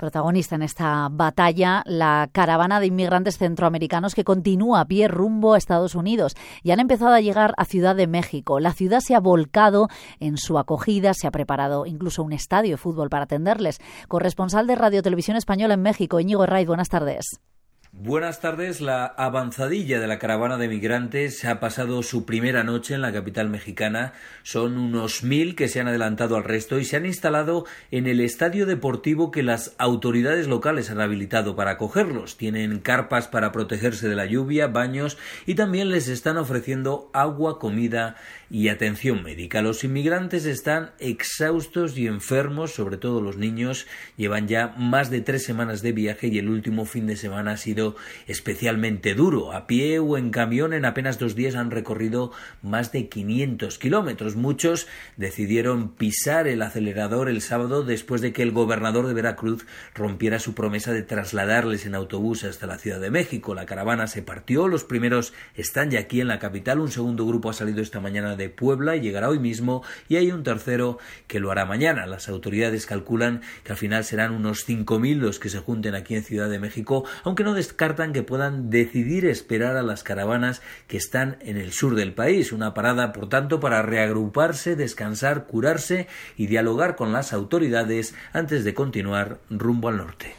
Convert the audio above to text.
protagonista en esta batalla, la caravana de inmigrantes centroamericanos que continúa a pie rumbo a Estados Unidos y han empezado a llegar a Ciudad de México. La ciudad se ha volcado en su acogida, se ha preparado incluso un estadio de fútbol para atenderles. Corresponsal de Radio Televisión Española en México, Íñigo Herraiz, buenas tardes. Buenas tardes. La avanzadilla de la caravana de migrantes ha pasado su primera noche en la capital mexicana. Son unos 1.000 que se han adelantado al resto y se han instalado en el estadio deportivo que las autoridades locales han habilitado para acogerlos. Tienen carpas para protegerse de la lluvia, baños y también les están ofreciendo agua, comida y atención médica. Los inmigrantes están exhaustos y enfermos, sobre todo los niños. Llevan ya más de 3 semanas de viaje y el último fin de semana ha sido especialmente duro. A pie o en camión en apenas 2 días han recorrido más de 500 kilómetros. Muchos decidieron pisar el acelerador el sábado después de que el gobernador de Veracruz rompiera su promesa de trasladarles en autobús hasta la Ciudad de México. La caravana se partió, los primeros están ya aquí en la capital, un segundo grupo ha salido esta mañana de Puebla y llegará hoy mismo, y hay un tercero que lo hará mañana. Las autoridades calculan que al final serán unos 5.000 los que se junten aquí en Ciudad de México, aunque no descartan que puedan decidir esperar a las caravanas que están en el sur del país. Una parada, por tanto, para reagruparse, descansar, curarse y dialogar con las autoridades antes de continuar rumbo al norte.